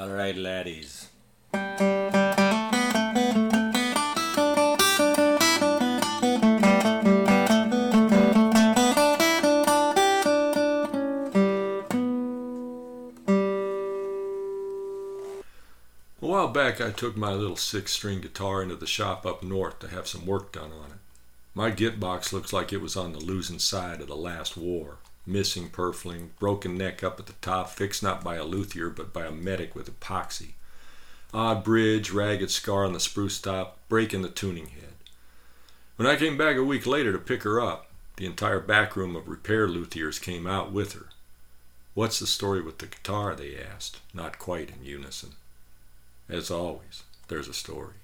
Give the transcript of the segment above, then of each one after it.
All right, laddies. A while back I took my little 6-string guitar into the shop up north to have some work done on it. My git box looks like it was on the losing side of the last war. Missing purfling, broken neck up at the top, fixed not by a luthier but by a medic with epoxy. Odd bridge, ragged scar on the spruce top, break in the tuning head. When I came back a week later to pick her up, the entire backroom of repair luthiers came out with her. "What's the story with the guitar?" they asked, not quite in unison. As always, there's a story.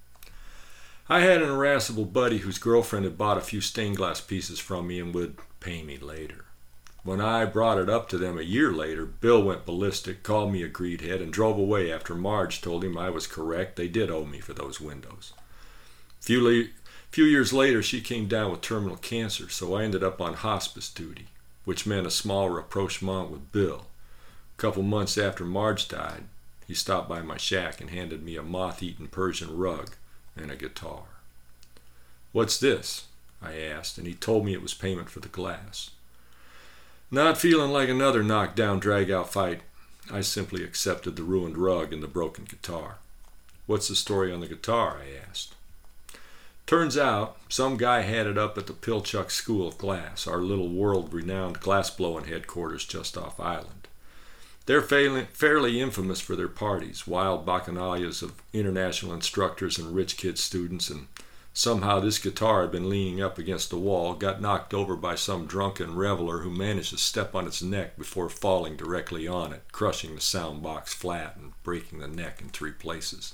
I had an irascible buddy whose girlfriend had bought a few stained glass pieces from me and would pay me later. When I brought it up to them a year later, Bill went ballistic, called me a greedhead, and drove away after Marge told him I was correct. They did owe me for those windows. Few years later, she came down with terminal cancer, so I ended up on hospice duty, which meant a small rapprochement with Bill. A couple months after Marge died, he stopped by my shack and handed me a moth-eaten Persian rug and a guitar. "What's this?" I asked, and he told me it was payment for the glass. Not feeling like another knockdown, drag-out fight, I simply accepted the ruined rug and the broken guitar. "What's the story on the guitar?" I asked. Turns out, some guy had it up at the Pilchuck School of Glass, our little world-renowned glass-blowing headquarters just off island. They're fairly infamous for their parties, wild bacchanalias of international instructors and rich kid students, and somehow this guitar had been leaning up against the wall, got knocked over by some drunken reveler who managed to step on its neck before falling directly on it, crushing the sound box flat and breaking the neck in 3 places.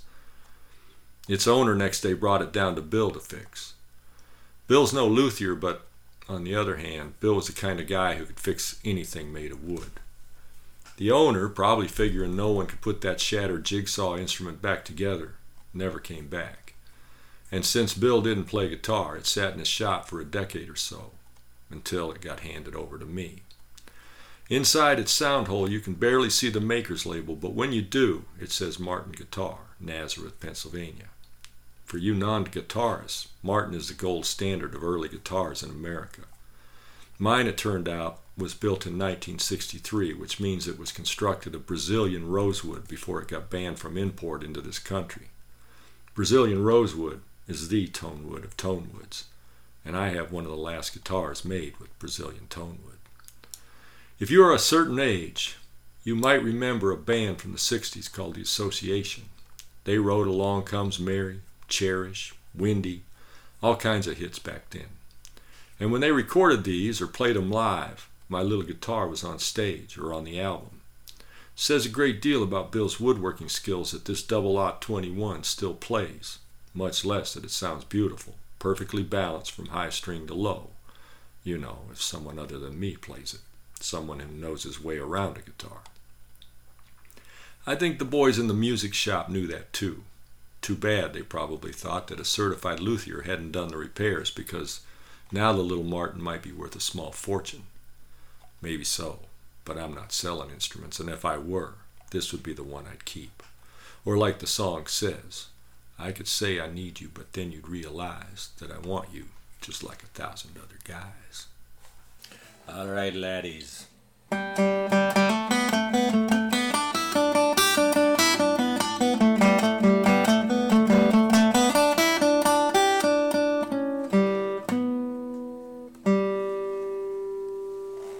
Its owner next day brought it down to Bill to fix. Bill's no luthier, but on the other hand, Bill was the kind of guy who could fix anything made of wood. The owner, probably figuring no one could put that shattered jigsaw instrument back together, never came back. And since Bill didn't play guitar, it sat in his shop for a decade or so, until it got handed over to me. Inside its sound hole you can barely see the maker's label, but when you do, it says Martin Guitar, Nazareth, Pennsylvania. For you non-guitarists, Martin is the gold standard of early guitars in America. Mine, it turned out, was built in 1963, which means it was constructed of Brazilian rosewood before it got banned from import into this country. Brazilian rosewood is the tonewood of tonewoods, and I have one of the last guitars made with Brazilian tonewood. If you are a certain age, you might remember a band from the 60s called the Association. They wrote Along Comes Mary, Cherish, Windy, all kinds of hits back then. And when they recorded these or played them live, my little guitar was on stage or on the album. Says a great deal about Bill's woodworking skills that this 0021 still plays, much less that it sounds beautiful, perfectly balanced from high string to low. You know, if someone other than me plays it, someone who knows his way around a guitar. I think the boys in the music shop knew that too. Too bad, they probably thought, that a certified luthier hadn't done the repairs, because now the little Martin might be worth a small fortune. Maybe so, but I'm not selling instruments, and if I were, this would be the one I'd keep. Or like the song says, I could say I need you, but then you'd realize that I want you just like 1,000 other guys. All right, laddies.